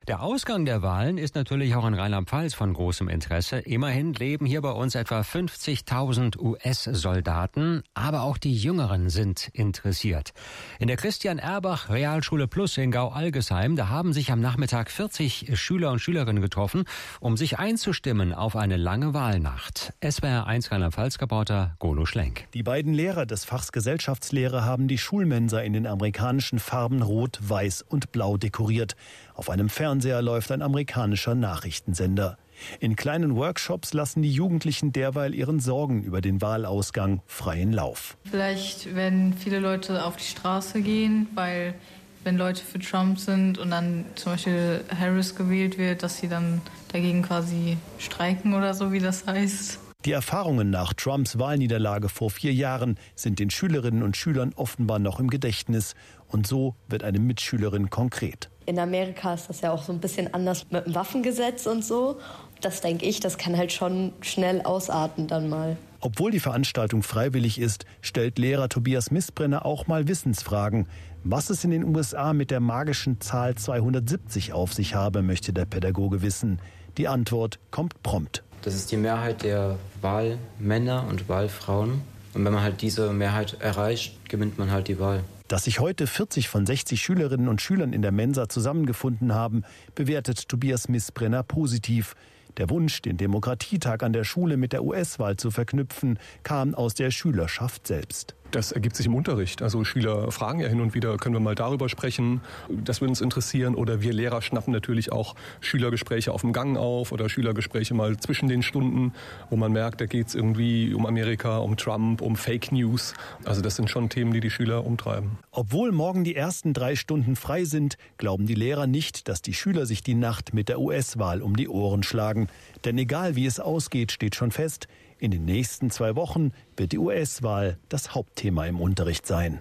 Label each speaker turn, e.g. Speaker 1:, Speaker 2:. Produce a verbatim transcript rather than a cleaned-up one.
Speaker 1: Der Ausgang der Wahlen ist natürlich auch in Rheinland-Pfalz von großem Interesse. Immerhin leben hier bei uns etwa fünfzigtausend U S-Soldaten, aber auch die Jüngeren sind interessiert. In der Christian-Erbach Realschule Plus in Gau-Algesheim, da haben sich am Nachmittag vierzig Schüler und Schülerinnen getroffen, um sich einzustimmen auf eine lange Wahlnacht. S W R eins Rheinland-Pfalz-Reporter Golo Schlenk.
Speaker 2: Die beiden Lehrer des Fachs Gesellschaftslehre haben die Schulmensa in den amerikanischen Farben Rot, Weiß und Blau dekoriert. Auf einem Fernseher läuft ein amerikanischer Nachrichtensender. In kleinen Workshops lassen die Jugendlichen derweil ihren Sorgen über den Wahlausgang freien Lauf.
Speaker 3: Vielleicht werden viele Leute auf die Straße gehen, weil wenn Leute für Trump sind und dann zum Beispiel Harris gewählt wird, dass sie dann dagegen quasi streiken oder so, wie das heißt.
Speaker 2: Die Erfahrungen nach Trumps Wahlniederlage vor vier Jahren sind den Schülerinnen und Schülern offenbar noch im Gedächtnis. Und so wird eine Mitschülerin konkret.
Speaker 4: In Amerika ist das ja auch so ein bisschen anders mit dem Waffengesetz und so. Das denke ich, das kann halt schon schnell ausarten dann mal.
Speaker 2: Obwohl die Veranstaltung freiwillig ist, stellt Lehrer Tobias Missbrenner auch mal Wissensfragen. Was es in den U S A mit der magischen Zahl zweihundertsiebzig auf sich habe, möchte der Pädagoge wissen. Die Antwort kommt prompt.
Speaker 5: Das ist die Mehrheit der Wahlmänner und Wahlfrauen. Und wenn man halt diese Mehrheit erreicht, gewinnt man halt die Wahl.
Speaker 2: Dass sich heute vierzig von sechzig Schülerinnen und Schülern in der Mensa zusammengefunden haben, bewertet Tobias Missbrenner positiv. Der Wunsch, den Demokratietag an der Schule mit der U S-Wahl zu verknüpfen, kam aus der Schülerschaft selbst.
Speaker 6: Das ergibt sich im Unterricht. Also Schüler fragen ja hin und wieder, können wir mal darüber sprechen, das würde uns interessieren. Oder wir Lehrer schnappen natürlich auch Schülergespräche auf dem Gang auf oder Schülergespräche mal zwischen den Stunden, wo man merkt, da geht es irgendwie um Amerika, um Trump, um Fake News. Also das sind schon Themen, die die Schüler umtreiben.
Speaker 2: Obwohl morgen die ersten drei Stunden frei sind, glauben die Lehrer nicht, dass die Schüler sich die Nacht mit der U S-Wahl um die Ohren schlagen. Denn egal wie es ausgeht, steht schon fest, in den nächsten zwei Wochen wird die U S-Wahl das Hauptthema im Unterricht sein.